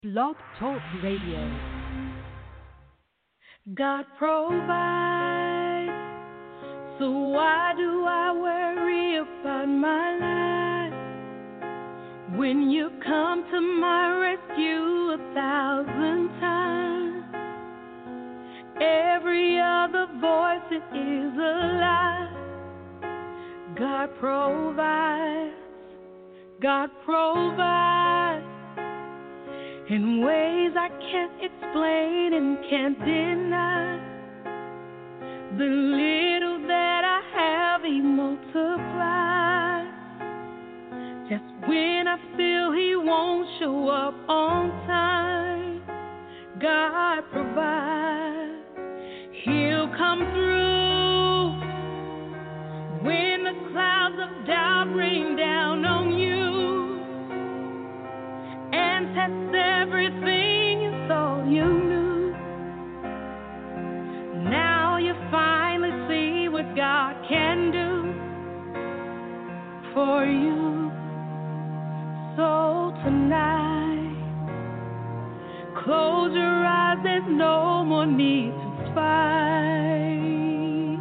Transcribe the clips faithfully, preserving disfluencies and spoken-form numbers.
Blog Talk Radio. God provides, so why do I worry about my life? When you come to my rescue a thousand times, every other voice it is a lie. God provides, God provides in ways I can't explain and can't deny. The little that I have He multiplies. Just when I feel He won't show up on time, God provides. He'll come through when the clouds of doubt rain down on you and test everything you thought you knew. Now you finally see what God can do for you. So tonight, close your eyes, there's no more need to fight.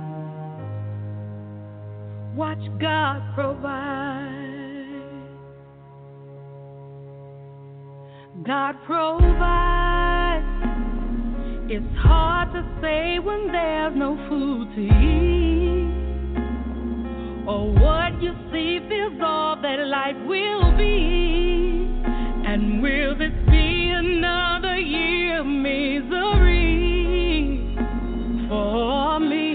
Watch God provide. God provides. It's hard to say when there's no food to eat, or what you see feels all that life will be. And will this be another year of misery for me?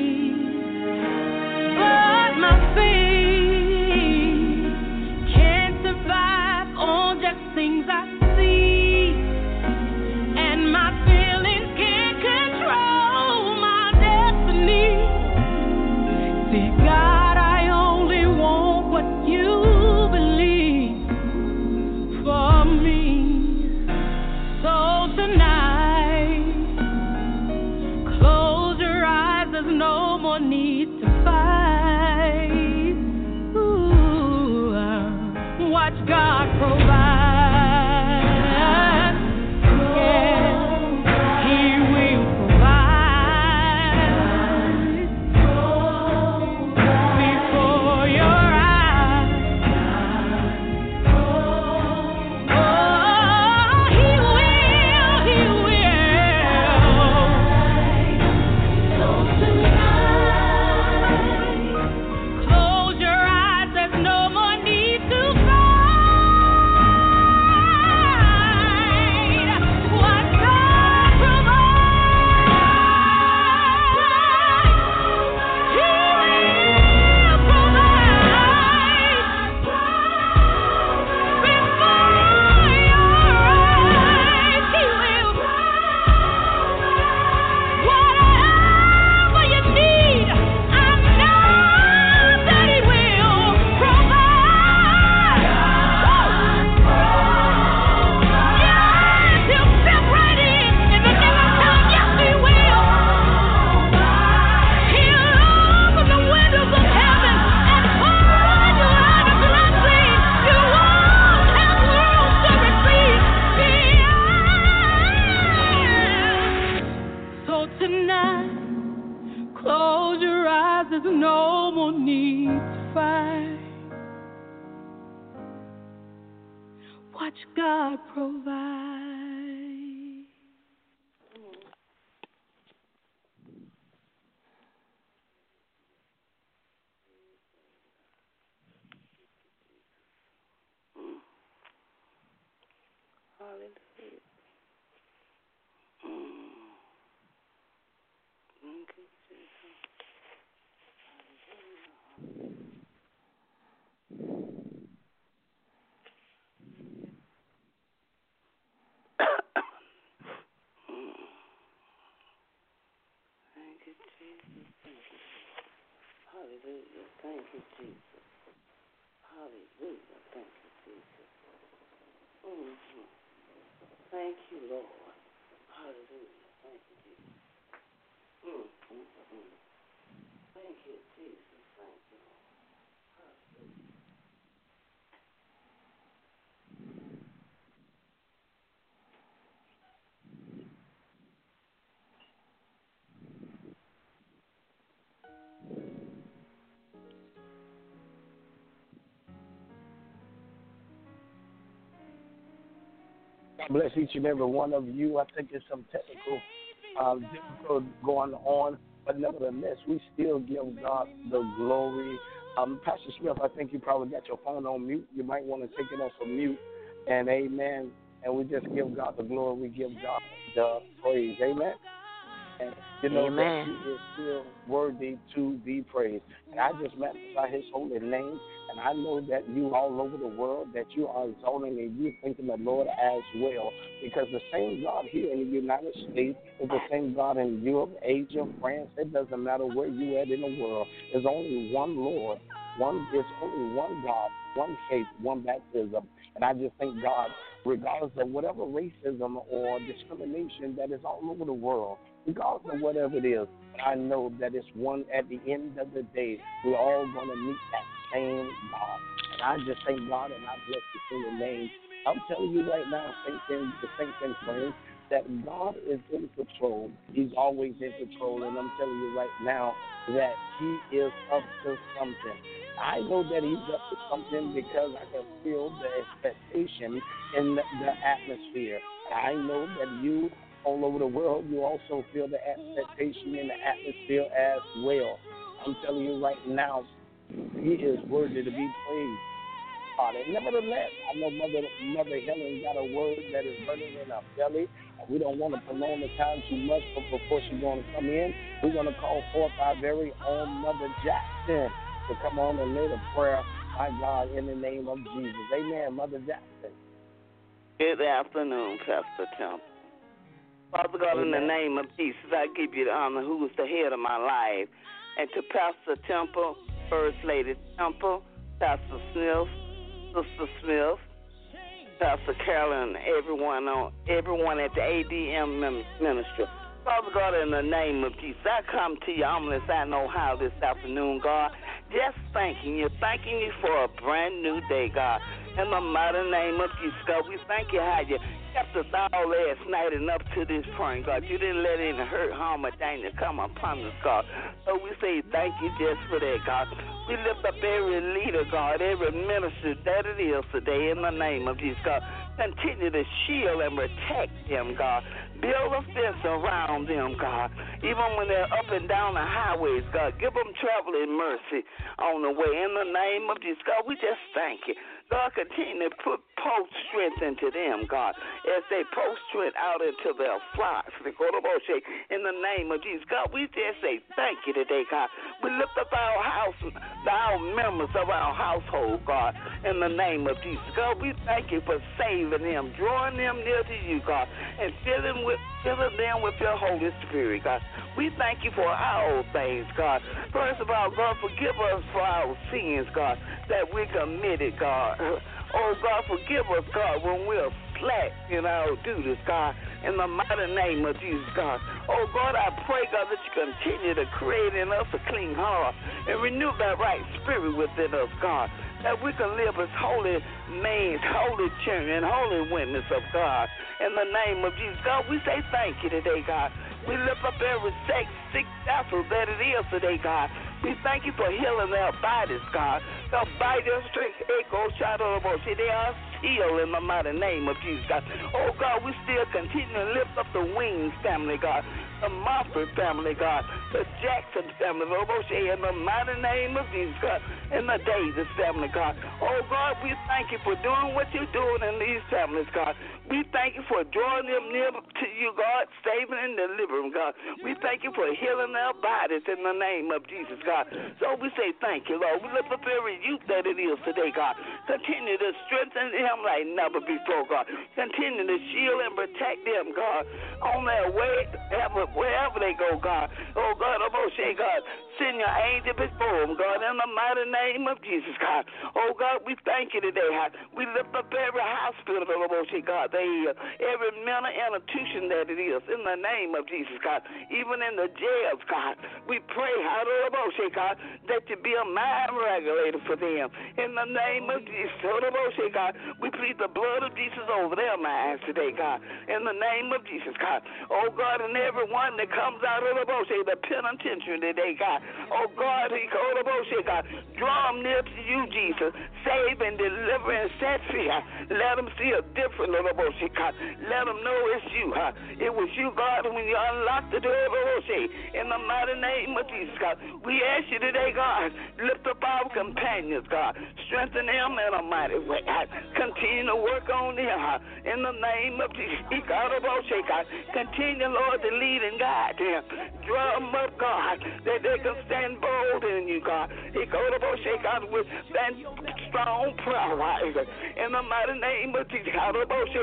But my faith can't survive on just things I see, and my feelings can't control my destiny. See, God, I only want what you believe for me. So tonight, close your eyes, there's no more need to fight. Ooh, watch God provide. God provide. Hallelujah. Mm. Thank you, Jesus. Thank you, Jesus. Thank you. Hallelujah. Thank you, Jesus. Hallelujah. Thank you, Jesus. Mm-hmm. Thank you, Lord. Hallelujah. Thank you, Jesus. Mm-hmm. Thank you, Jesus. Thank you, Lord. Hallelujah. God bless each and every one of you. I think there's some technical uh, difficulty going on, but nevertheless, we still give God the glory. Um, Pastor Smith, I think you probably got your phone on mute. You might want to take it off of mute. And amen. And we just give God the glory. We give God the praise. Amen. And you know Amen. that He is still worthy to be praised. And I just magnify His holy name. And I know that you all over the world, that you are exalting and you thanking the Lord as well. Because the same God here in the United States is the same God in Europe, Asia, France. It doesn't matter where you at in the world. There's only one Lord. One, there's only one God, one faith, one baptism. And I just thank God, regardless of whatever racism or discrimination that is all over the world, regardless of whatever it is, I know that it's one at the end of the day, we're all going to meet that same God. And I just thank God and I bless His holy name. I'm telling you right now, saints and the saints and friends, that God is in control. He's always in control. And I'm telling you right now that He is up to something. I know that He's up to something because I can feel the expectation in the, the atmosphere. I know that you all over the world, you also feel the expectation in the atmosphere as well. I'm telling you right now, He is worthy to be praised. Uh, and nevertheless, I know Mother Mother Helen got a word that is burning in her belly. We don't want to prolong the time too much, but before she's going to come in, we're going to call forth our very own Mother Jackson to come on and lead a prayer, my God, in the name of Jesus. Amen, Mother Jackson. Good afternoon, Pastor Temple. Father God, Amen. In the name of Jesus, I give you the honor who is the head of my life. And to Pastor Temple, First Lady Temple, Pastor Smith, Sister Smith, Pastor Carolyn, and everyone on everyone at the A D M ministry. Father God, in the name of Jesus, I come to you humble as I know how this afternoon, God. Just thanking you, thanking you for a brand new day, God. In the mighty name of Jesus, God, we thank you how you kept us all last night and up to this point, God. You didn't let any hurt, harm, or danger come upon us, God. So we say thank you just for that, God. We lift up every leader, God, every minister that it is today in the name of Jesus, God. Continue to shield and protect them, God. Build a fence around them, God. Even when they're up and down the highways, God, give them traveling mercy on the way. In the name of Jesus, God, we just thank you. God, continue to put post strength into them, God, as they post strength out into their flocks. In the name of Jesus, God, we just say thank you today, God. We lift up our house, our members of our household, God, in the name of Jesus. God, we thank you for saving them, drawing them near to you, God, and filling with filling them with your Holy Spirit, God. We thank you for all things, God. First of all, God, forgive us for our sins, God, that we committed, God. Oh, God, forgive us, God, when we're slack in our duties, God, in the mighty name of Jesus, God. Oh, God, I pray, God, that you continue to create in us a clean heart and renew that right spirit within us, God, that we can live as holy men, holy children, holy witness of God. In the name of Jesus, God, we say thank you today, God. We lift up every sick, sick vessel that it is today, God. We thank you for healing their bodies, God. God, by your strength, echo, shadow, they are healed in the mighty name of Jesus, God. Oh, God, we still continue to lift up the Wings family, God, the Moffett family, God, the Jackson family, in the mighty name of Jesus, God, and the Davis family, God. Oh, God, we thank you for doing what you're doing in these families, God. We thank you for drawing them near to you, God, saving and delivering, God. We thank you for healing their bodies in the name of Jesus, God. So we say thank you, Lord. We lift up every youth that it is today, God. Continue to strengthen them like never before, God. Continue to shield and protect them, God, on their way, wherever they go, God. Oh, God, I'm going to say, God, send your angel before them, God, in the mighty name of Jesus, God. Oh, God, we thank you today, God. We lift up every hospital, God, they, every mental institution that it is, in the name of Jesus, God. Even in the jails, God, we pray, God, that you be a mind regulator for them. In the name of Jesus, God, we plead the blood of Jesus over their minds today, God. In the name of Jesus, God. Oh, God, and everyone that comes out of the, the penitentiary today, God, Oh God, he called the bullshit, God. Draw them near to you, Jesus. Save and deliver and set free. Let them see a different little bullshit, God. Let them know it's you. Huh? It was you, God, when you unlocked the door, bullshit. In the mighty name of Jesus, God. We ask you today, God, lift up our companions, God. Strengthen them in a mighty way. God. Continue to work on them. Huh? In the name of Jesus, God. Continue, Lord, to lead and guide them. Draw them up, God, that they can stand bold in you, God. God, with that strong prayer, right? In the mighty name of Jesus, God,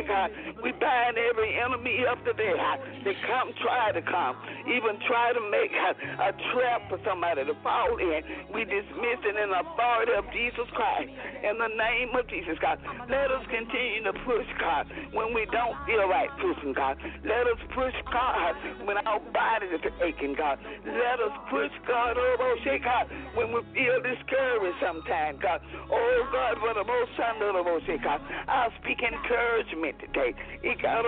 we bind every enemy up to there. They come, try to come, even try to make a trap for somebody to fall in. We dismiss it in the authority of Jesus Christ. In the name of Jesus, God, let us continue to push, God, when we don't feel right pushing, God. Let us push, God, when our bodies are aching, God. Let us push, God, oh, shake, God, when we feel discouraged sometimes, God. Oh, God, for the most under the most, God, I speak encouragement today. God,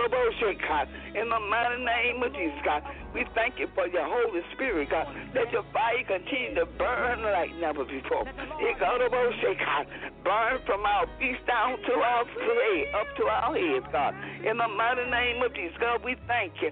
in the mighty name of Jesus, God, we thank you for your Holy Spirit, God. Let your fire continue to burn like never before. God, burn from our feet down to our feet, up to our heads, God. In the mighty name of Jesus, God, we thank you.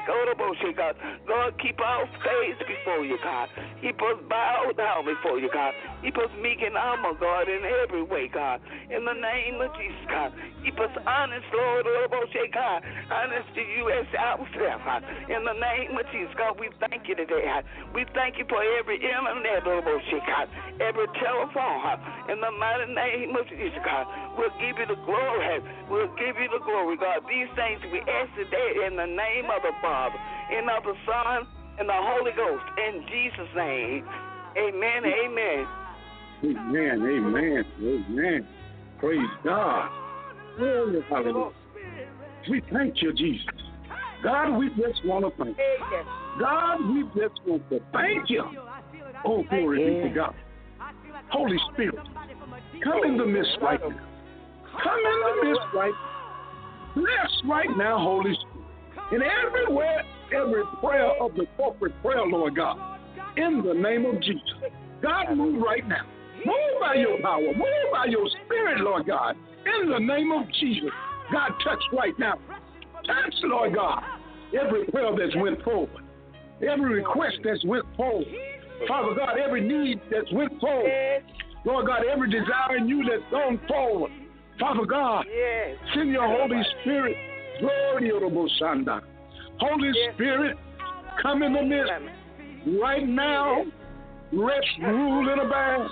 God, God, keep our face before you, God. Keep us bowed down before you, God. Keep us meek and humble, God, in every way, God. In the name of Jesus, God. Keep us honest, Lord, God. Honest to you as ourselves, God. In the name of Jesus, God, we thank you today, God. We thank you for every internet, God. Every telephone, God. In the mighty name of Jesus, God. We'll give you the glory. We'll give you the glory, God. These things we ask today in the name of the Father, and of the Son, and the Holy Ghost. In Jesus' name. Amen. Amen. Amen. Amen. Amen. Praise God. Glory, hallelujah. We thank you, Jesus. God, we just want to thank you. God, we just want to thank you. Oh, glory be to God. Holy Spirit, come in the midst right now. Come in the midst right now. Bless right now, Holy Spirit. And everywhere, every prayer of the corporate prayer, Lord God, in the name of Jesus. God, move right now. Move by your power. Move by your spirit, Lord God, in the name of Jesus. God, touch right now. Touch, Lord God, every prayer that's went forward, every request that's went forward. Father God, every need that's went forward. Lord God, every desire in you that's gone forward. Father God, send your Holy Spirit. Glory to the Shanda. Holy Spirit, come in the midst right now. Rest, rule, and abide.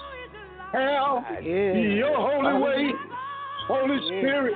Have your holy way. Holy Spirit,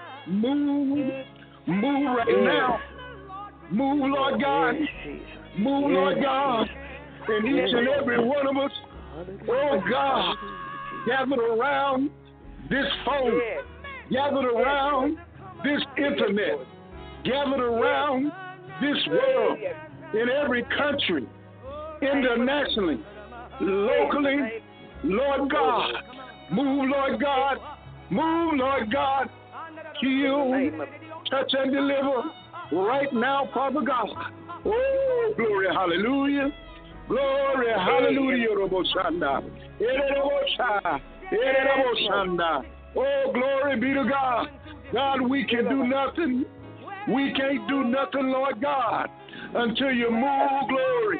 move. Move right now. Move, Lord God. Move, Lord God. And each and every one of us, oh God, gathered around this phone, gathered around this internet, gathered around this world, in every country, internationally, locally, Lord God, move, Lord God, move, Lord God, heal, touch and deliver right now, Father God. Oh, glory, hallelujah. Glory, hallelujah, Roboshanda. Oh, glory be to God. God, we can do nothing. We can't do nothing, Lord God, until you move, glory.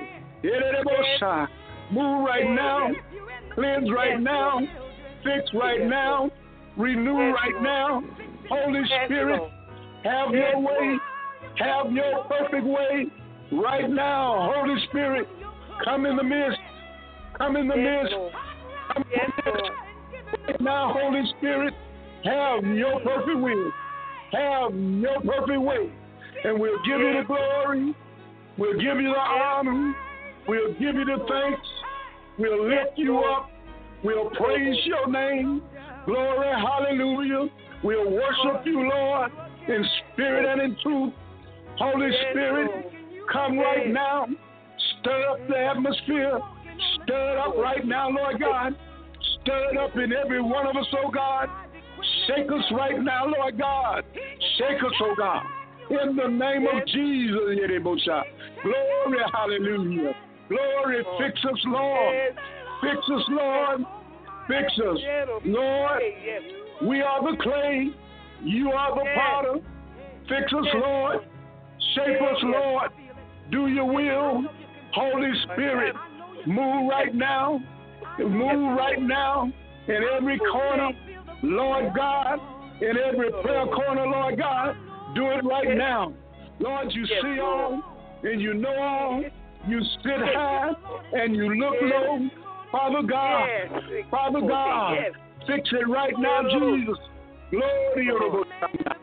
Move right now. Cleanse right now. Fix right now. Renew right now. Holy Spirit, have your way. Have your perfect way right now. Holy Spirit, come in the midst. Come in the midst. Come in the midst. Right now, Holy Spirit, have your perfect will. Have your perfect way. And we'll give you the glory. We'll give you the honor. We'll give you the thanks. We'll lift you up. We'll praise your name. Glory, hallelujah. We'll worship you, Lord, in spirit and in truth. Holy Spirit, come right now. Stir up the atmosphere. Stir it up right now, Lord God. Stir it up in every one of us, oh God. Shake us right now, Lord God. Shake us, oh God. In the name of Jesus. Glory, hallelujah. Glory, fix us, Lord. Fix us, Lord. Fix us. Lord, we are the clay. You are the potter. Fix us, Lord. Shape us, Lord. Do your will. Holy Spirit, move right now. Move right now in every corner, Lord God. In every prayer corner, Lord God. Do it right now. Lord, you see all and you know all. You sit high and you look low. Father God, Father God, fix it right now, Jesus. Glory to God.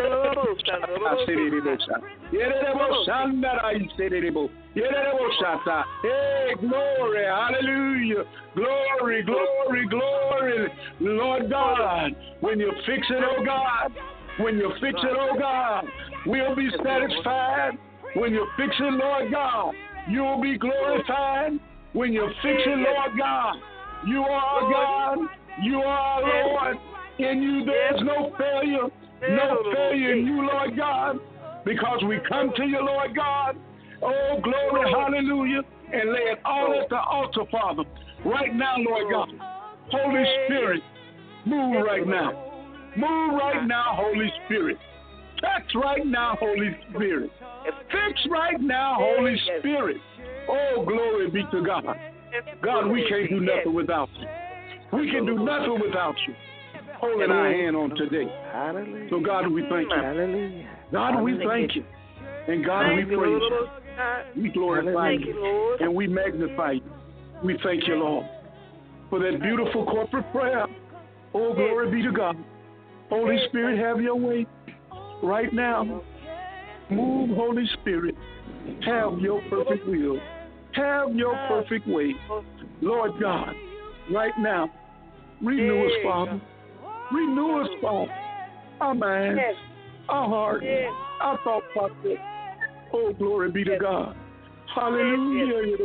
Hey, glory, hallelujah. Glory, glory, glory. Lord God, when you fix it, oh God, when you fix it, oh God, we'll be satisfied. When you fix it, Lord God, you will be glorified. When you fix it, Lord God, you are God, you are Lord. In you there's no failure, no failure in you, Lord God, because we come to you, Lord God. Oh, glory, hallelujah, and lay it all at the altar, Father. Right now, Lord God, Holy Spirit, move right now. Move right now, Holy Spirit. Touch right now, Holy Spirit. Fix right now, Holy Spirit. Oh, glory be to God. God, we can't do nothing without you. We can do nothing without you. Holding our hand on today. So, God, we thank you. God, we thank you. And God, we praise you. We glorify you. And we magnify you. We thank you, Lord, for that beautiful corporate prayer. Oh, glory be to God. Holy Spirit, have your way right now. Move, Holy Spirit. Have your perfect will. Have your perfect way. Lord God, right now, renew us, Father. Renew us, Father. Our minds, our heart, our thought process. Oh, glory be to God. Hallelujah.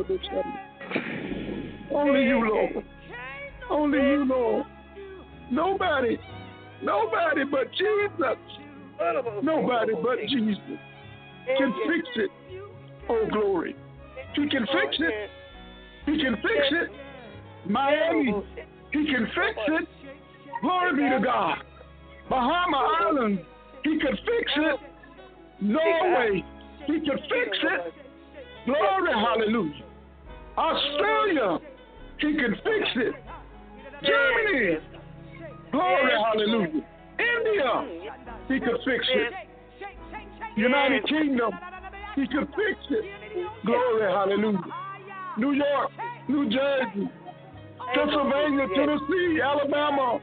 Only you, Lord. Only you, Lord. Nobody, nobody but Jesus. Nobody but Jesus can fix it. Oh, glory. He can fix it. He can fix it. Miami, he can fix it. Glory be to God. Bahama Island, he can fix it. Norway, he can fix it. Glory, hallelujah. Australia, he can fix it. Germany, glory, hallelujah. India, he can fix it. United Kingdom, he can fix it. Glory, hallelujah. New York, New Jersey, Pennsylvania, Tennessee, Alabama,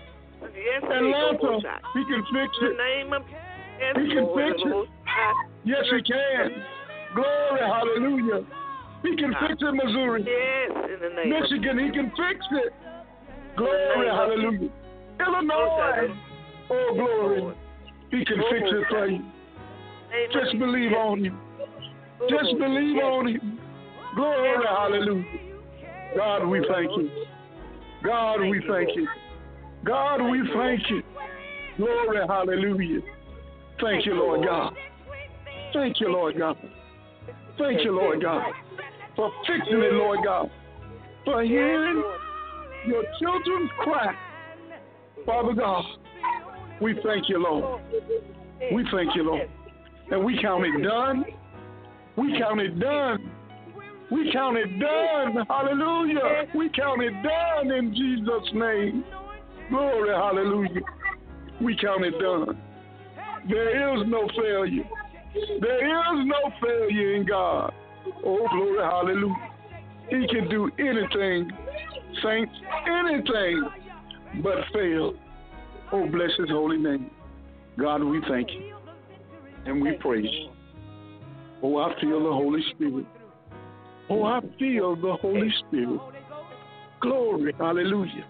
Atlanta, he can fix it. He can fix it. Yes, he can. Glory, hallelujah. He can fix it, Missouri. Michigan, he can fix it. Glory, hallelujah. Illinois, oh, glory. He can fix it for you. Just believe on him. Just believe on him. Glory, hallelujah. God, we thank you. God, we thank you. God, we thank you. Glory, hallelujah. Thank you, Lord God. Thank you, Lord God. Thank you, Lord God, for fixing it, Lord God, for hearing your children's cry. Father God, we thank you, Lord. We thank you, Lord. And we count it done. We count it done. We count it done. Hallelujah. We count it done in Jesus' name. Glory, hallelujah. We count it done. There is no failure. There is no failure in God. Oh, glory, hallelujah. He can do anything, saints, anything but fail. Oh, bless his holy name. God, we thank you. And we praise you. Oh, I feel the Holy Spirit. Oh, I feel the Holy Spirit. Glory, hallelujah.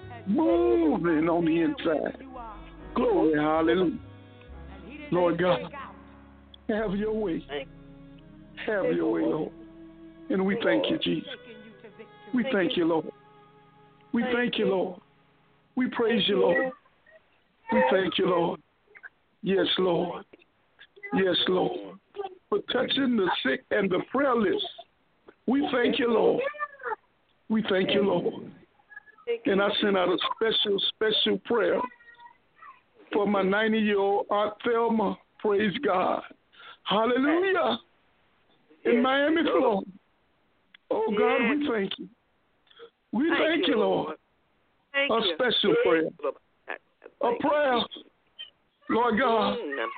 Moving on the inside. Glory, hallelujah. Lord God, have your way. Have your way, Lord. And we thank you, Jesus. We thank you, Lord. We thank you, Lord. We praise you, Lord. We thank you, Lord. Yes, Lord. Yes, Lord. For touching the sick and the prayerless. We thank you, Lord. We thank you, Lord. And I send out a special, special prayer for my ninety-year-old Aunt Thelma. Praise God. Hallelujah. In Miami, Florida. Oh, God, we thank you. We thank you, Lord. A special prayer. A prayer, Lord God,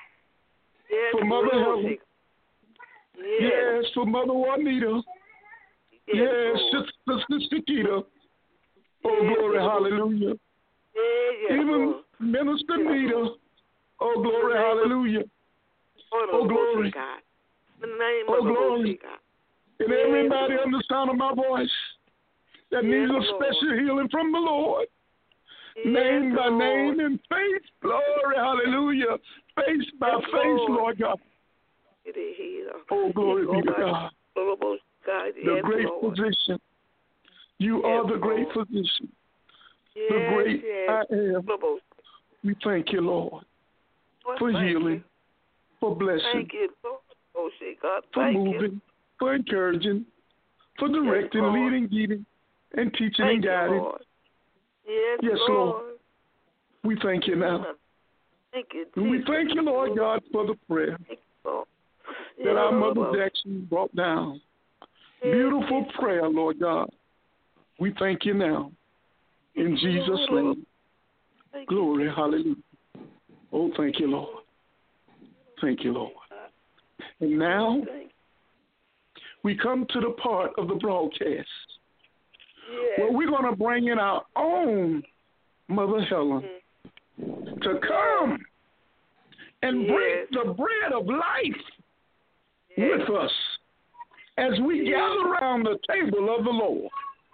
for Mother Helen. Yes, for Mother Juanita. Yes, Sister Shakita. Oh, glory, hallelujah. Even Minister Nita. Oh, glory, hallelujah. Oh, glory. Oh, glory. And everybody on the sound of my voice that needs a special healing from the Lord. Name by name in faith. Glory, hallelujah. Face by face, Lord God. Oh, glory be to God. The great physician. You are the great physician. The great I am. We thank you, Lord, for healing, for blessing, for moving, for encouraging, for directing, leading, guiding, and teaching and guiding. Yes, Lord. We thank you now. And we thank you, Lord God, for the prayer that our Mother Jackson brought down. Beautiful prayer, Lord God. We thank you now. In Jesus' name. Glory, hallelujah. Oh, thank you, Lord. Thank you, Lord. And now we come to the part of the broadcast where we're going to bring in our own Mother Helen to come and break the bread of life with us as we gather around the table of the Lord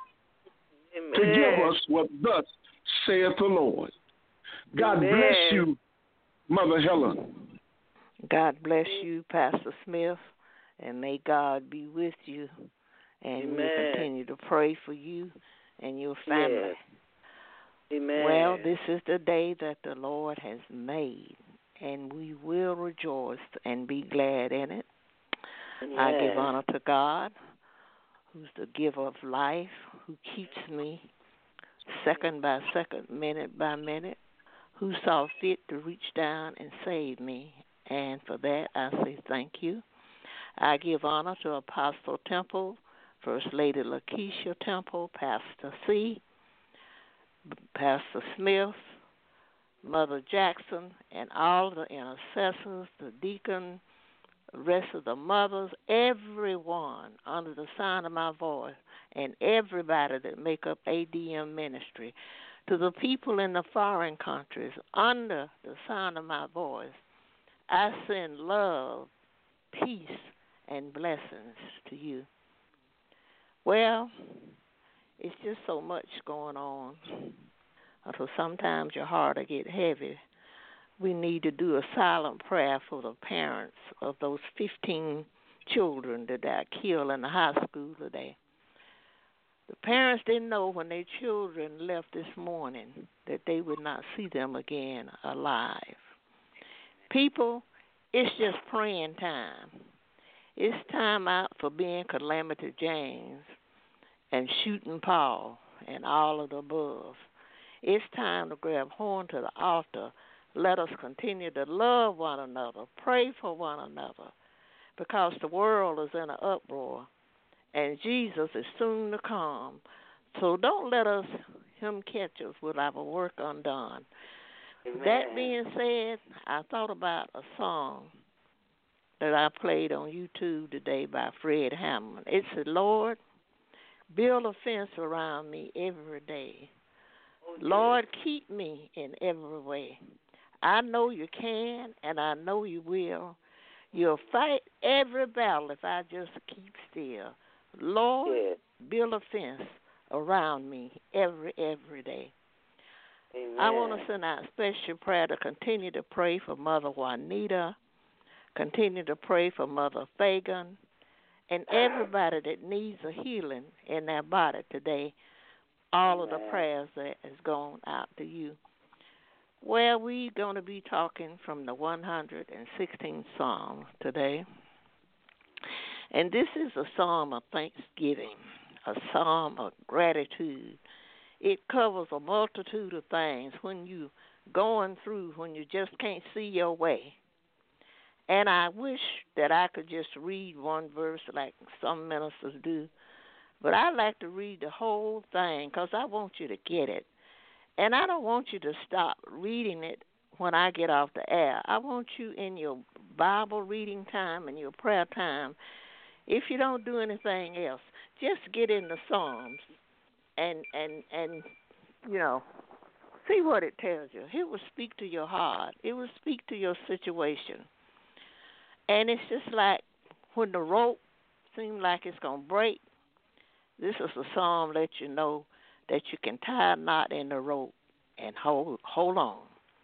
to give us what thus saith the Lord. God Amen. bless you, Mother Helen. God bless you, Pastor Smith, and may God be with you, and Amen. we continue to pray for you and your family. Yes. Amen. Well, this is the day that the Lord has made, and we will rejoice and be glad in it. Yes. I give honor to God, who's the giver of life, who keeps me second by second, minute by minute, who saw fit to reach down and save me. And for that, I say thank you. I give honor to Apostle Temple, First Lady Lakeisha Temple, Pastor C., Pastor Smith, Mother Jackson, and all the intercessors, the deacon, the rest of the mothers, everyone under the sound of my voice, and everybody that make up A D M ministry, to the people in the foreign countries under the sound of my voice, I send love, peace, and blessings to you. Well, it's just so much going on. So sometimes your heart will get heavy. We need to do a silent prayer for the parents of those fifteen children that got killed in the high school today. The parents didn't know when their children left this morning that they would not see them again alive. People, it's just praying time. It's time out for being Calamity James and shooting Paul and all of the above. It's time to grab horn to the altar. Let us continue to love one another, pray for one another, because the world is in an uproar, and Jesus is soon to come. So don't let us him catch us with our work undone. Amen. That being said, I thought about a song that I played on YouTube today by Fred Hammond. It said, Lord, build a fence around me every day. Oh, Lord, keep me in every way. I know you can, and I know you will. You'll fight every battle if I just keep still. Lord, yes. Build a fence around me every, every day. Amen. I want to send out a special prayer to continue to pray for Mother Juanita, continue to pray for Mother Fagan, and everybody that needs a healing in their body today. All Amen. Of the prayers that has gone out to you. Well, we're going to be talking from the one hundred sixteenth Psalm today. And this is a psalm of thanksgiving, a psalm of gratitude. It covers a multitude of things when you going through, when you just can't see your way. And I wish that I could just read one verse like some ministers do, but I like to read the whole thing because I want you to get it. And I don't want you to stop reading it when I get off the air. I want you in your Bible reading time and your prayer time, if you don't do anything else, just get in the Psalms and, and, and you know, see what it tells you. It will speak to your heart. It will speak to your situation. And it's just like when the rope seems like it's going to break, this is a psalm that you know that you can tie a knot in the rope and hold hold on.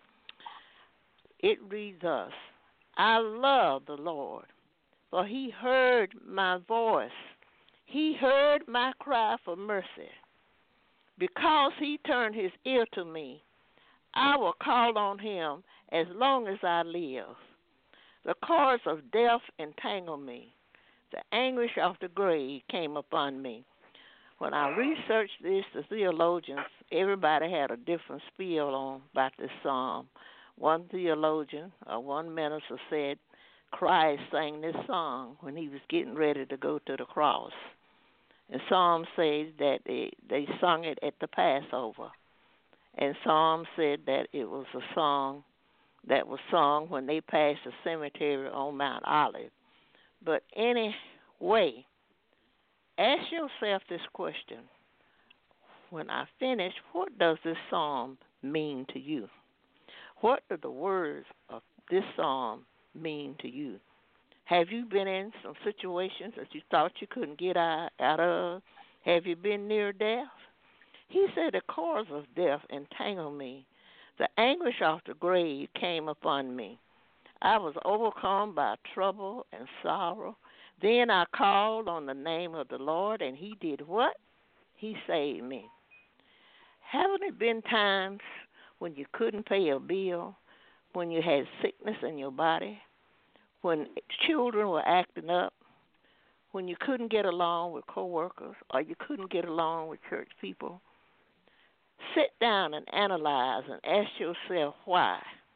It reads thus, I love the Lord, for he heard my voice. He heard my cry for mercy. Because he turned his ear to me, I will call on him as long as I live. The cords of death entangled me. The anguish of the grave came upon me. When I researched this, the theologians, everybody had a different spiel on about this psalm. One theologian or one minister said Christ sang this song when he was getting ready to go to the cross. And some says that they, they sung it at the Passover. And some said that it was a song that was sung when they passed the cemetery on Mount Olive. But anyway, ask yourself this question. When I finish, what does this psalm mean to you? What do the words of this psalm mean to you? Have you been in some situations that you thought you couldn't get out, out of? Have you been near death? He said, the cords of death entangled me. The anguish of the grave came upon me. I was overcome by trouble and sorrow. Then I called on the name of the Lord, and he did what? He saved me. Haven't it been times when you couldn't pay a bill, when you had sickness in your body, when children were acting up, when you couldn't get along with coworkers or you couldn't get along with church people? Sit down and analyze and ask yourself why.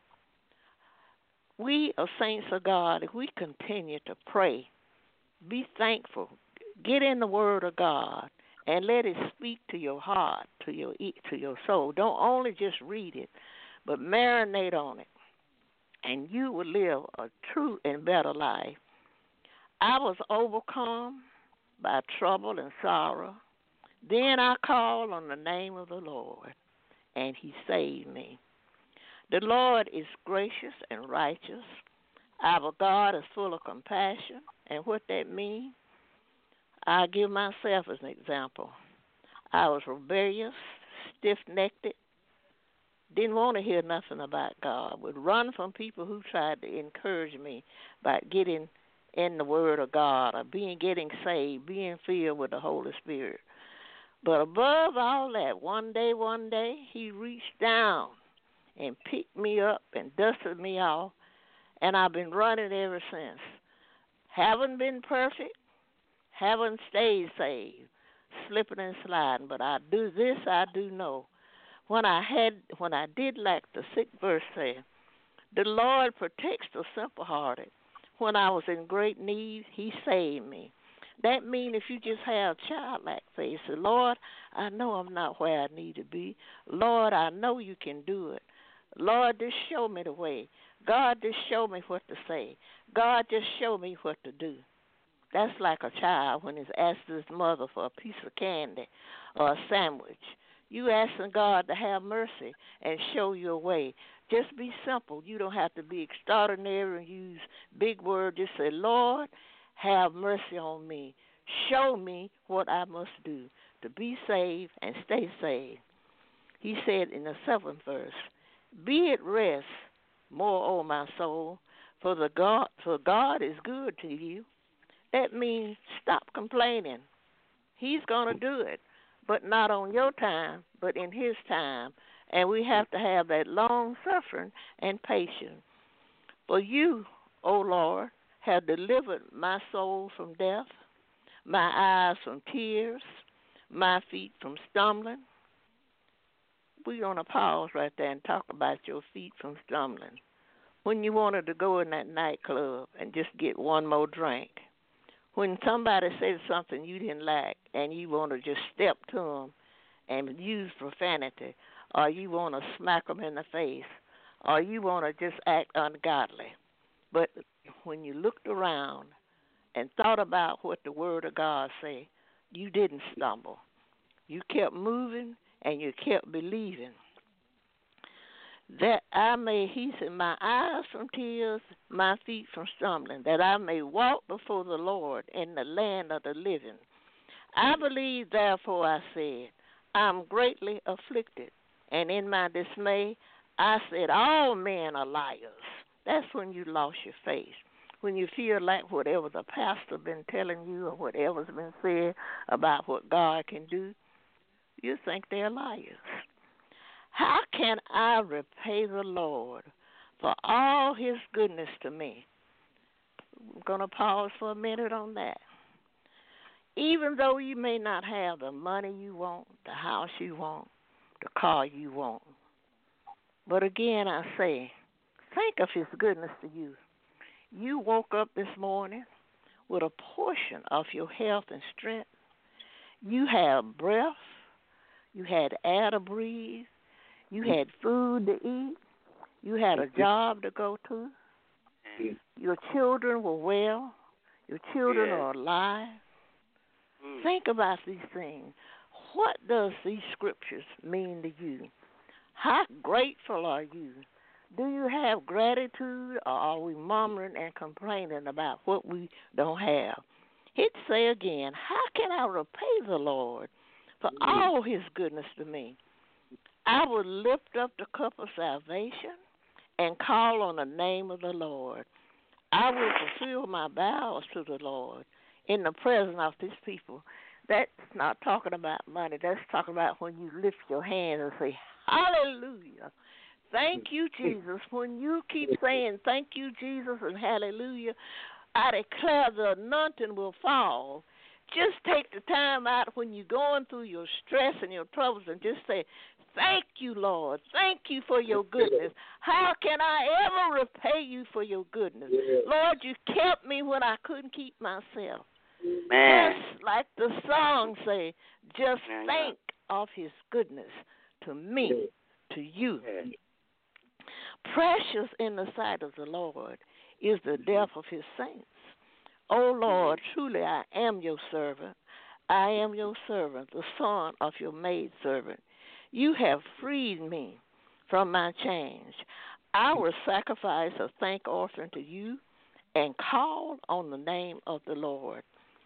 We are saints of God. If we continue to pray, be thankful, get in the Word of God, and let it speak to your heart, to your to your soul. Don't only just read it, but marinate on it, and you will live a true and better life. I was overcome by trouble and sorrow. Then I called on the name of the Lord, and he saved me. The Lord is gracious and righteous. Our God is full of compassion. And what that means, I'll give myself as an example. I was rebellious, stiff-necked, didn't want to hear nothing about God, would run from people who tried to encourage me by getting in the Word of God or being getting saved, being filled with the Holy Spirit. But above all that, one day, one day, he reached down and picked me up and dusted me off, and I've been running ever since. Haven't been perfect, haven't stayed saved, slipping and sliding, but I do this, I do know. When I had, when I did like the sixth verse said, the Lord protects the simple-hearted. When I was in great need, he saved me. That means if you just have childlike faith, say, Lord, I know I'm not where I need to be. Lord, I know you can do it. Lord, just show me the way. God, just show me what to say. God, just show me what to do. That's like a child when he's asked his mother for a piece of candy or a sandwich. You asking God to have mercy and show you a way. Just be simple. You don't have to be extraordinary and use big words. Just say, Lord, have mercy on me. Show me what I must do to be saved and stay saved. He said in the seventh verse, be at rest, more, O my soul, for the God, for God is good to you. That means stop complaining. He's going to do it, but not on your time, but in his time. And we have to have that long suffering and patience. For you, O Lord, have delivered my soul from death, my eyes from tears, my feet from stumbling. We're going to pause right there and talk about your feet from stumbling. When you wanted to go in that nightclub and just get one more drink. When somebody said something you didn't like and you want to just step to them and use profanity, or you want to smack them in the face, or you want to just act ungodly. But when you looked around and thought about what the Word of God say, you didn't stumble. You kept moving and you kept believing. That I may, he said, my eyes from tears, my feet from stumbling, that I may walk before the Lord in the land of the living. I believe, therefore, I said, I'm greatly afflicted, and in my dismay, I said, all men are liars. That's when you lost your faith. When you feel like whatever the pastor been telling you or whatever's been said about what God can do, you think they're liars. How can I repay the Lord for all his goodness to me? I'm going to pause for a minute on that. Even though you may not have the money you want, the house you want, the car you want. But again, I say, think of his goodness to you. You woke up this morning with a portion of your health and strength. You have breath. You had air to breathe. You had food to eat. You had a job to go to. Your children were well. Your children are alive. Think about these things. What does these scriptures mean to you? How grateful are you? Do you have gratitude, or are we murmuring and complaining about what we don't have? He'd say again, how can I repay the Lord for all his goodness to me? I will lift up the cup of salvation and call on the name of the Lord. I will fulfill my vows to the Lord in the presence of these people. That's not talking about money. That's talking about when you lift your hands and say, hallelujah. Thank you, Jesus. When you keep saying thank you, Jesus, and hallelujah, I declare the anointing will fall. Just take the time out when you're going through your stress and your troubles and just say, thank you, Lord. Thank you for your goodness. How can I ever repay you for your goodness? Lord, you kept me when I couldn't keep myself. Man. Just like the song say, just think of his goodness to me, to you. Precious in the sight of the Lord is the death of his saints. O Lord, truly I am your servant. I am your servant, the son of your maidservant. You have freed me from my chains. I will sacrifice a thank offering to you and call on the name of the Lord.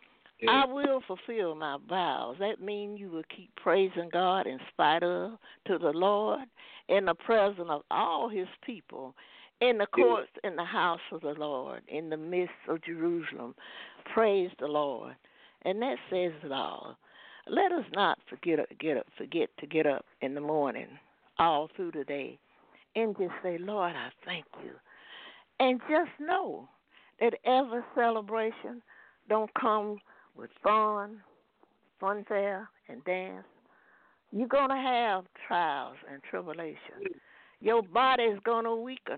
I will fulfill my vows. That means you will keep praising God in spite of to the Lord in the presence of all his people, in the courts, in the house of the Lord, in the midst of Jerusalem. Praise the Lord. And that says it all. Let us not forget get up, forget to get up in the morning all through the day and just say, Lord, I thank you. And just know that every celebration don't come with fun, funfair, and dance. You're going to have trials and tribulations. Your body is going to weaken.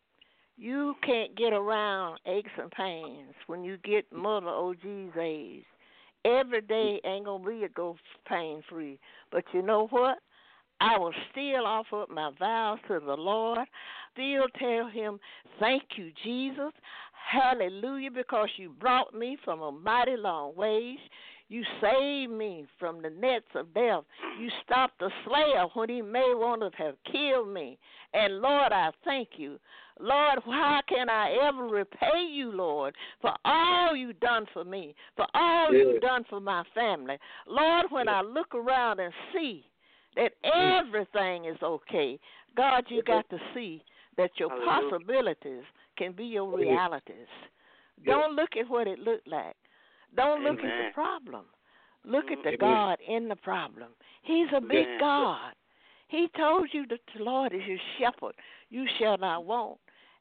You can't get around aches and pains when you get Mother O G's age. Every day ain't going to be a go pain-free. But you know what? I will still offer up my vows to the Lord. Still tell him, thank you, Jesus. Hallelujah, because you brought me from a mighty long ways. You saved me from the nets of death. You stopped the slayer when he may want to have killed me. And, Lord, I thank you. Lord, how can I ever repay you, Lord, for all you've done for me, for all yeah. you've done for my family? Lord, when yeah. I look around and see that everything is okay, God, you got to see that your possibilities can be your realities. Don't look at what it looked like. Don't look Amen. At the problem. Look at the Amen. God in the problem. He's a big Amen. God. He told you that the Lord is your shepherd. You shall not want.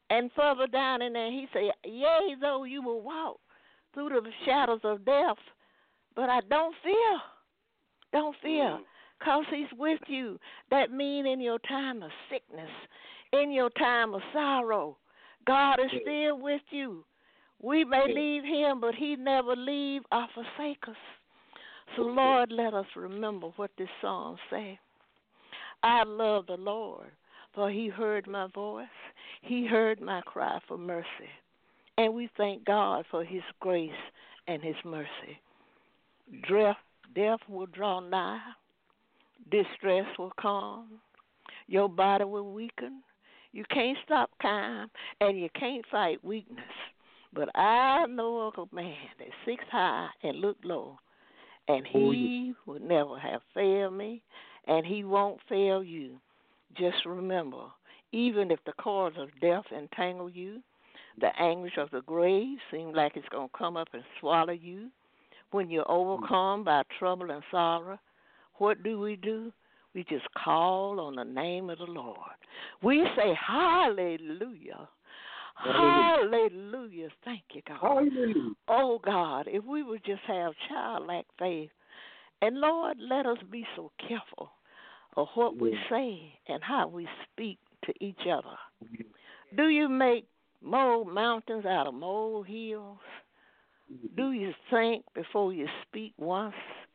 And further down in there, he said, yea, though you will walk through the shadows of death, but I don't fear. Don't fear, because he's with you. That means in your time of sickness, in your time of sorrow, God is still with you. We may leave him, but he never leave or forsake us. So, Lord, let us remember what this song says. I love the Lord, for he heard my voice. He heard my cry for mercy. And we thank God for his grace and his mercy. Death, death will draw nigh. Distress will come. Your body will weaken. You can't stop time, and you can't fight weakness. But I know of a man that sits high and look low, and he will never have failed me, and he won't fail you. Just remember, even if the cords of death entangle you, the anguish of the grave seems like it's going to come up and swallow you. When you're overcome by trouble and sorrow, what do we do? We just call on the name of the Lord. We say, hallelujah. Hallelujah. Hallelujah. Thank you, God. Hallelujah. Oh, God, if we would just have childlike faith. And, Lord, let us be so careful of what we say and how we speak to each other. Do you make mole mountains out of mole hills? Do you think before you speak once?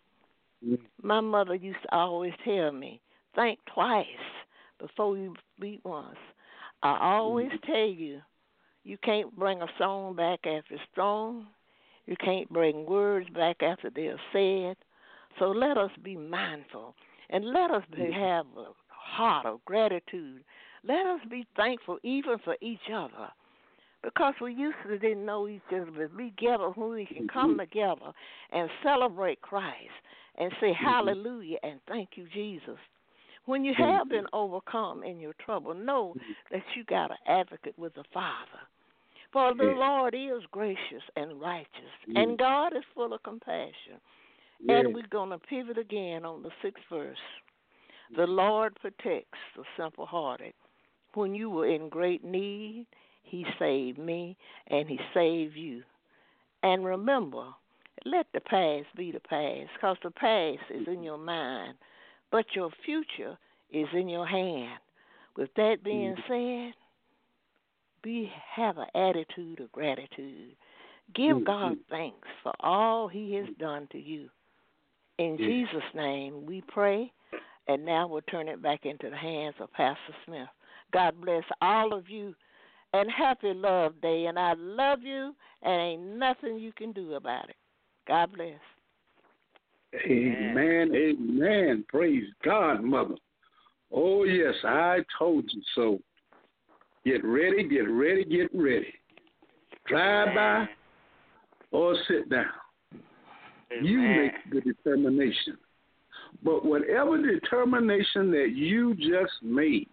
My mother used to always tell me, think twice before you speak once. I always tell you, you can't bring a song back after it's strong. You can't bring words back after they're said. So let us be mindful, and let us be, have a heart of gratitude. Let us be thankful even for each other, because we used to didn't know each other, but be together when we can come together and celebrate Christ and say hallelujah and thank you, Jesus. When you have been overcome in your trouble, know that you got an advocate with the Father. For the Lord is gracious and righteous, and God is full of compassion. And we're going to pivot again on the sixth verse. The Lord protects the simple-hearted. When you were in great need, he saved me, and he saved you. And remember, let the past be the past, because the past is in your mind, but your future is in your hand. With that being said, be have an attitude of gratitude. Give God thanks for all he has done to you. In Jesus' name we pray, and now we'll turn it back into the hands of Pastor Smith. God bless all of you, and happy Love Day, and I love you, and ain't nothing you can do about it. God bless. Amen, amen. Praise God, Mother. Oh, yes, I told you so. Get ready, get ready, get ready. Drive by or sit down. Amen. You make the determination. But whatever determination that you just made,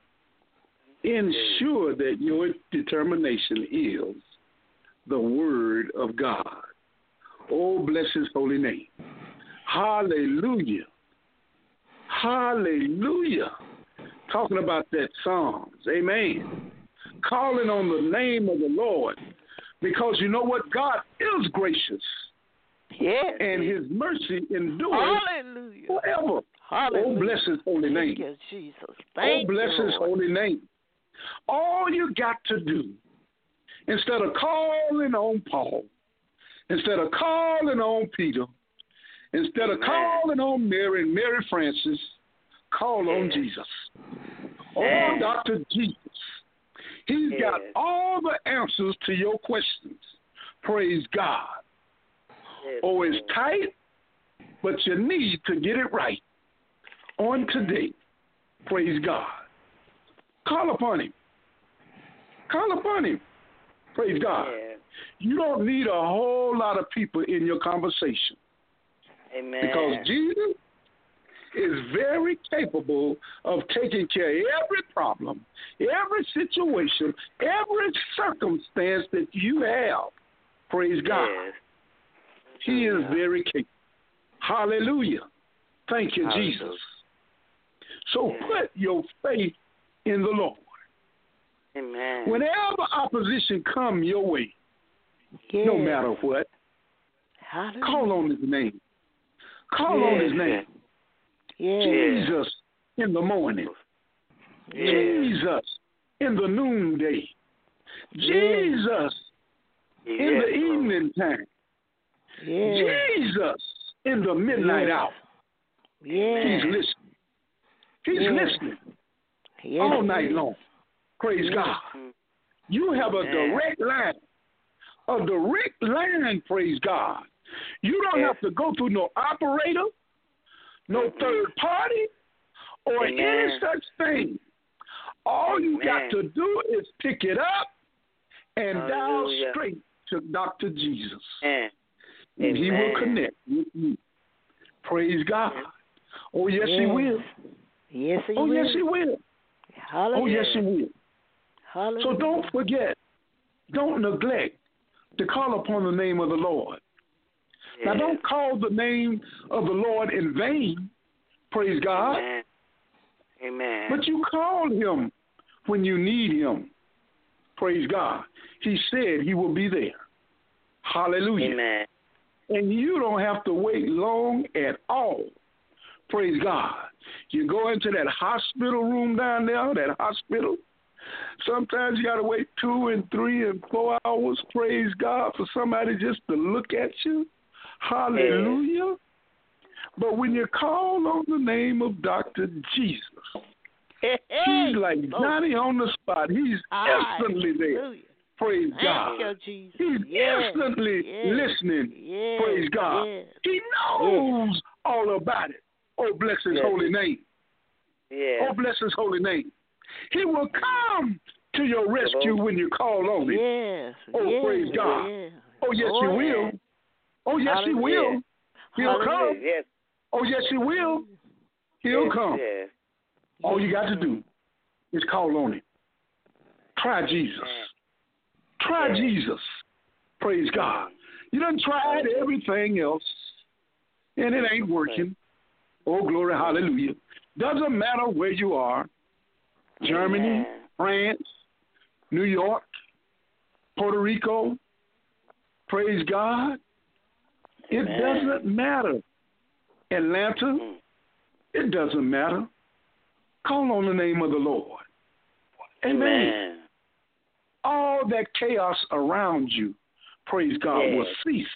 ensure that your determination is the Word of God. Oh, bless his holy name. Hallelujah. Hallelujah. Talking about that Psalms. Amen. Calling on the name of the Lord. Because you know what? God is gracious. Yes. And his mercy endures Hallelujah. forever. Hallelujah. Oh, bless his holy name. Thank you, Jesus. Thank oh, bless you, his Lord. holy name. All you got to do, instead of calling on Paul, instead of calling on Peter, instead of calling on Mary and Mary Francis, call on Jesus. Oh, Doctor Jesus. He's got all the answers to your questions. Praise God. Oh, it's tight, but you need to get it right on today. Praise God. Call upon him. Call upon him. Praise God. You don't need a whole lot of people in your conversation. Amen. Because Jesus is very capable of taking care of every problem, every situation, every circumstance that you have. Praise God. Yes. He is very capable. Hallelujah. Thank you, Hallelujah. Jesus. So put your faith in the Lord. Amen. Whenever opposition come your way, Yes. no matter what, Hallelujah. call on his name. Call Yes. on his name. Yes. Jesus in the morning. Yes. Jesus in the noonday. Jesus Yes. in the evening time. Yes. Jesus in the midnight Yes. hour. Yes. He's listening. He's Yes. listening Yes. all night long. Praise Yes. God. You have a Amen. direct line. A direct line, praise God. You don't Yes. have to go through no operator, no Mhm. third party, or Amen. any such thing. All you got Amen. to do is pick it up and dial Hallelujah. straight to Doctor Jesus. Amen. And he will Amen. connect with you. Praise God. Yes. Oh, yes, Yes. he will. Yes, he Oh, will. yes, he will. Hallelujah. Oh, yes, he will. Hallelujah. So don't forget, don't neglect to call upon the name of the Lord. Now, Yes. don't call the name of the Lord in vain. Praise God. Amen. Amen. But you call him when you need him. Praise God. He said he will be there. Hallelujah. Amen. And you don't have to wait long at all. Praise God. You go into that hospital room down there, that hospital. Sometimes you got to wait two and three and four hours, praise God, for somebody just to look at you. Hallelujah. But when you call on the name of Doctor Jesus, Hey, he's like oh, Johnny on the spot. He's instantly there. hallelujah. Praise Thank God. you, Jesus. He's Yes. instantly Yes. listening. Yes. Praise God. Yes. He knows all about it. Oh, bless his Yes. holy name. Yes. Oh, bless his holy name. He will come to your rescue when you call on him. Yes. Oh, yes. praise God. Yes. Oh, yes, Oh, he yes. will. Oh, yes, he will. He'll Hallelujah. come. Yes. Oh, yes, he will. He'll Yes. come. Yes. All you got to do is call on him. Try Jesus. Try Yes. Jesus. Praise God. You done tried everything else, and it ain't working. Oh, glory, hallelujah. Doesn't matter where you are, Germany, Amen. France, New York, Puerto Rico, praise God. It Amen. doesn't matter. Atlanta, Mm. it doesn't matter. Call on the name of the Lord. Amen. Amen. All that chaos around you, praise God, Yes. will cease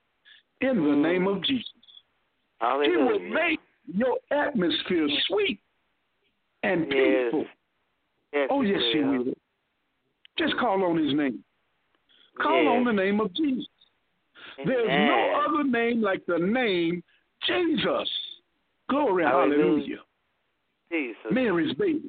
in the Mm. name of Jesus. He Hallelujah. will make your atmosphere sweet and Yes. peaceful. Yes, Oh, yes, he will. will. Just call on his name. Call Yes. on the name of Jesus. There's Amen. no other name like the name Jesus. Glory, hallelujah. Hallelujah. Jesus. Mary's baby.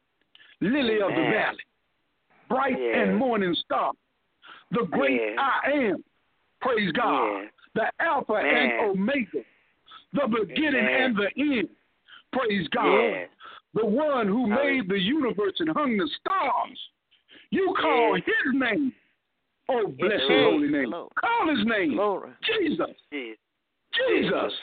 Lily of the Amen. valley. Bright Yes. and morning star. The great Yes. I am. Praise God. Yes. The Alpha Amen. and Omega. The beginning Amen. and the end. Praise God. Yes. The one who Hallelujah. made the universe and hung the stars. You call Yes. his name. Oh, bless his Yes. holy name. Glory. Call his name. Glory. Jesus. Jesus. Jesus.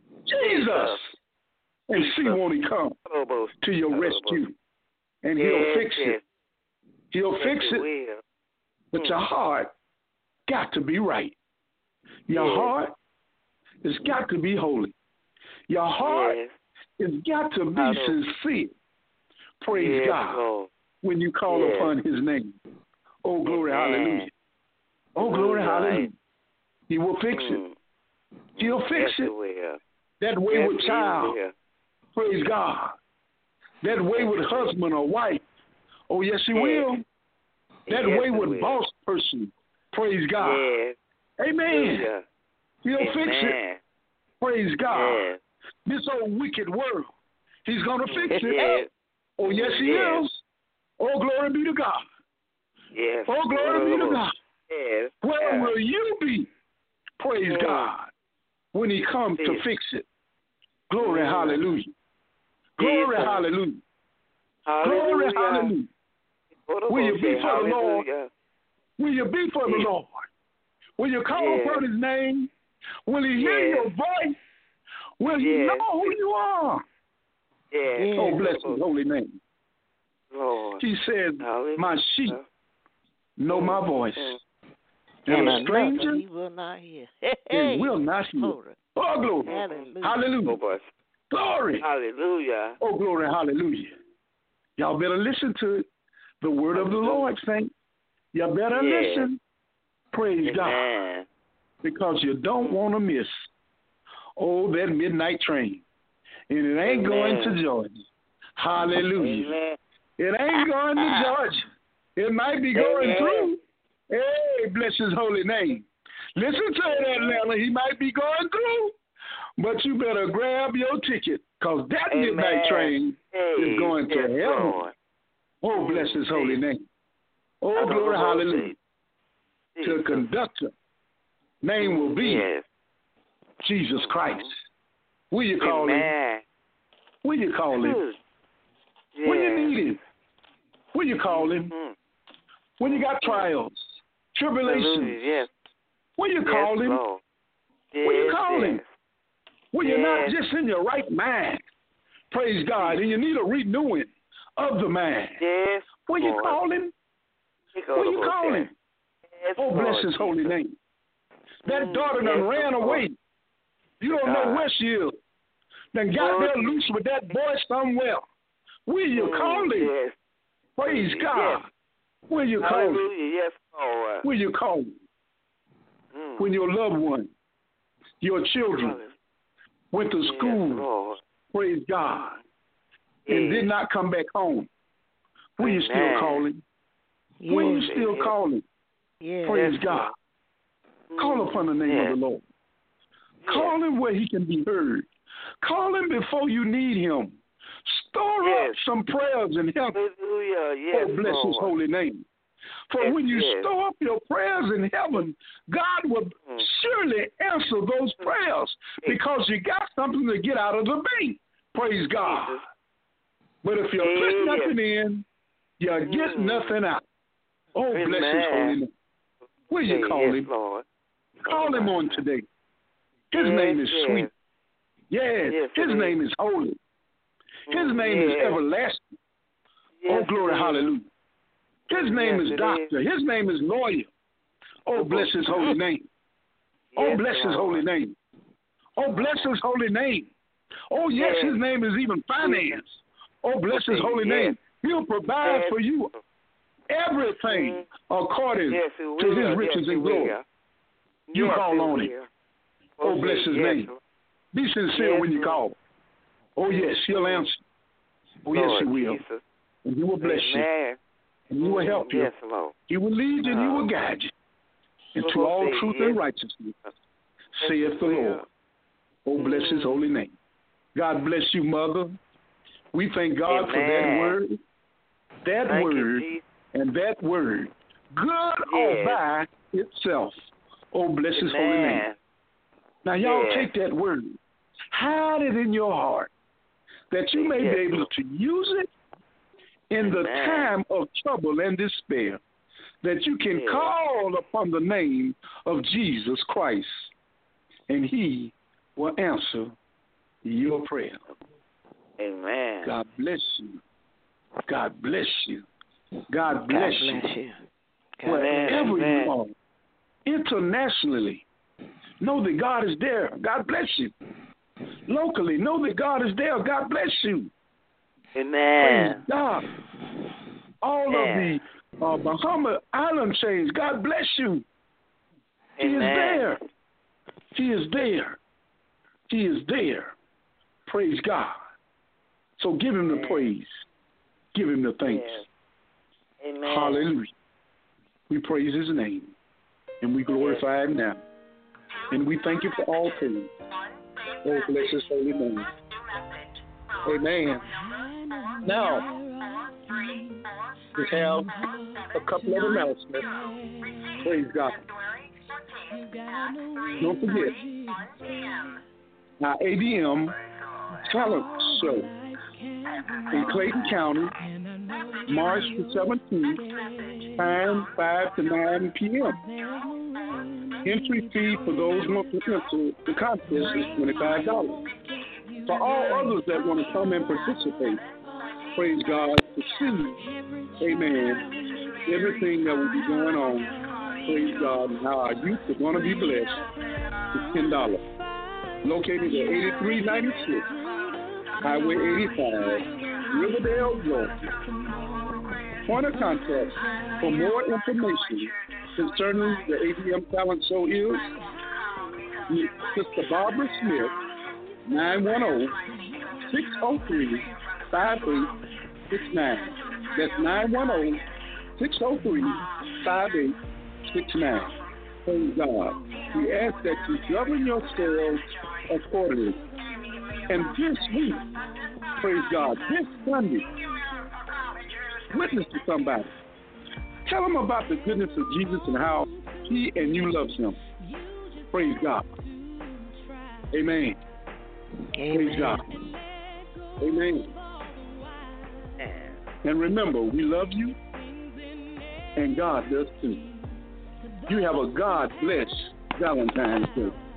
Jesus. And see Jesus. won't he come Almost. to your Almost. rescue. And Yes, he'll fix yes. it. He'll Yes, fix he it. will. But Mm. your heart got to be right. Your Yes. heart has got to be holy. Your heart Yes. has got to be Hallelujah. sincere. Praise Yes, God. Lord. When you call Yes. upon his name. Oh, glory, Amen. hallelujah. Oh, glory, Hallelujah. hallelujah. He will fix it. Mm. He'll fix Yes, he it. will. That wayward Yes, he child. will. Praise God. That wayward husband or wife. Oh, yes, he Yes. will. That Yes, he wayward will. boss person. Praise God. Yes. Amen. Hallelujah. He'll fix it. Amen. Praise God. Yes. This old wicked world. He's going to fix it. Yes. Oh, yes, he Yes. is. Oh, glory be to God. Yes. Oh, glory be to God. Yes. Where yes. will you be? Praise Mm. God. When he comes to Yes. fix it. Glory, Mm. hallelujah. Glory, Jesus. hallelujah. Hallelujah. Glory, hallelujah. Will you be for the Lord? Hallelujah. Will you be for the Yes. Lord? Will you call Yes. upon his name? Will he hear Yes. your voice? Will he Yes. know who you are? Yes. Yes. Oh, bless his holy name. Lord. He said, Hallelujah. my sheep know my voice. And, And a stranger he will not hear. He will not hear. Glory. Oh, glory. Hallelujah. Hallelujah. Glory. Hallelujah. Oh, glory. Hallelujah. Y'all better listen to it. The word of the Lord, saint. Y'all better Yeah. listen. Praise Amen. God. Because you don't want to miss, oh, that midnight train. And it ain't Amen. going to Georgia. Hallelujah. Amen. It ain't going to Georgia. It might be going Amen. through. Hey, bless his holy name. Listen to it, Atlanta. He might be going through. But you better grab your ticket, because that Amen. midnight train hey, is going to yes, heaven. Lord. Oh, bless his holy name. Oh, glory, hallelujah. To the conductor, name will be yes. Jesus Christ. Will you call Amen. him? Will you call him? Yes. When you need him? Will you call him? Mm-hmm. When you got trials, tribulations, Hallelujah. Yes. will you yes, call him? Lord. Yes, Will you call yes. him? When yes. you're not just in your right mind, praise God, and you need a renewing of the mind, yes, will you Lord. call him? Will you call him? Yes, Oh, bless Lord his holy Jesus. name. That Mm, daughter yes, done ran Lord. away. You don't know God. where she is. Done got Lord. there loose with that boy somewhere. Will you Mm, call him? Yes. Praise Yes. God. Will you call him? Hallelujah. Yes, Lord. Will you call him? Mm. When your loved one, your children, Hallelujah. went to Yes, school, Lord. praise God, and Yes. did not come back home, will you still Amen. call him? Yes. Will you still Yes. call him? Yes. Praise Yes, God. Lord. Call Mm. upon the name yes. of the Lord. Yes. Call him where he can be heard. Call him before you need him. Store Yes. up some prayers in heaven. Hallelujah. Yes, Oh, bless Lord. his holy name. For Yes, when you yes. store up your prayers in heaven, God will Mm. surely answer those prayers because you got something to get out of the bank. Praise God. Jesus. But if you Yes. put nothing in, you get Mm. nothing out. Oh, bless his Amen. holy name. Will you Yes, call yes, him? Lord. Call him on today. His Yes, name is yes. sweet. Yes, Yes, his it name is holy. His Mm, name is yes. everlasting. Yes, Oh, glory, it is. hallelujah. His name Yes, is it doctor. is. His name is lawyer. Oh, bless his holy name. Oh, Yes, bless his Lord. holy name. Oh, bless his holy name. Oh, yes, Yes. his name is even finance. Oh, bless his holy Yes. name. He'll provide Yes. for you everything according Yes, it will. to his riches yes, and it glory. will. You yes, call it on will. him. Oh, Okay, bless his yes, name. Be sincere Yes, when you Lord. call. Oh, yes, he'll answer. Oh, yes, Lord he will. Jesus. And he will bless you. Amen. And he will help you. Yes, Lord. He will lead you and he will guide you into all Okay, truth yes. and righteousness, Yes, saith the he will. Lord. Oh, bless his Mm. holy name. God bless you, Mother. We thank God for that Amen. word, that Thank you, word, Jesus. and that word, good all Yes. by itself. Oh, bless his holy name. Amen. Now, y'all Yes. take that word, hide it in your heart, that you may Yes, be able Lord. to use it in the Amen. time of trouble and despair, that you can Yes. call upon the name of Jesus Christ, and he will answer your prayer. Amen. God bless you. God bless you. God God bless bless you. you. God Wherever Amen. you are, internationally, know that God is there. God bless you. Locally, know that God is there. God bless you. Amen. Praise God. All of Amen. the uh, Bahama Island chains, God bless you. He Amen. is there. He is there. He is there. Praise God. So give him the Amen. praise. Give him the thanks. Yes. Amen. Hallelujah. We praise his name, and we glorify him now. And we thank you for all things. Oh, bless his holy name. Amen. Now, we have a couple of announcements. Praise God. Don't forget, our A D M talent show in Clayton County, March the seventeenth, time five to nine p.m. Entry fee for those who want to enter the contest is twenty-five dollars. For all others that want to come and participate, praise God, to see, amen, everything that will be going on, praise God, and how our youth are going to be blessed with ten dollars. Located at eighty-three ninety-six, Highway eighty-five, Riverdale, Georgia. Point of contact for more information concerning the A T M Talent Show is Sister Barbara Smith, nine one zero, six zero three, five eight six nine. That's nine one zero, six zero three, five eight six nine. Praise God. We ask that you govern yourselves accordingly. And this week, praise God, this Sunday, witness to somebody. Tell them about the goodness of Jesus and how he and you loves him. Praise God. Amen. Amen. Praise God. Amen. And remember, we love you, and God does too. You have a God-blessed Valentine's Day.